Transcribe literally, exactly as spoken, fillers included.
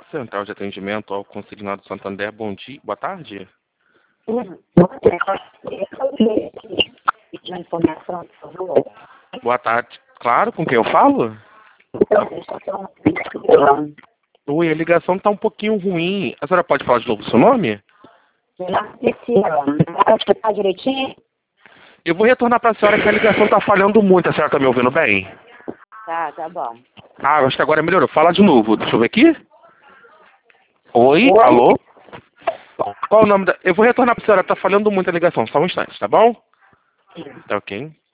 Central de Atendimento ao Consignado Santander, bom dia, boa tarde. Hum, Uma informação, por favor. Boa tarde. Claro, com quem eu falo? Oi, a ligação está um pouquinho ruim. A senhora pode falar de novo o seu nome? Não precisa. Dá para escutar direitinho? Eu vou retornar para a senhora que a ligação está falhando muito. A senhora está me ouvindo bem? Tá, tá bom. Ah, acho que agora melhorou. Fala de novo. Deixa eu ver aqui. Oi, Oi? alô? Qual o nome da... Eu vou retornar para a senhora. Está falhando muito a ligação. Só um instante, tá bom? Tá ok.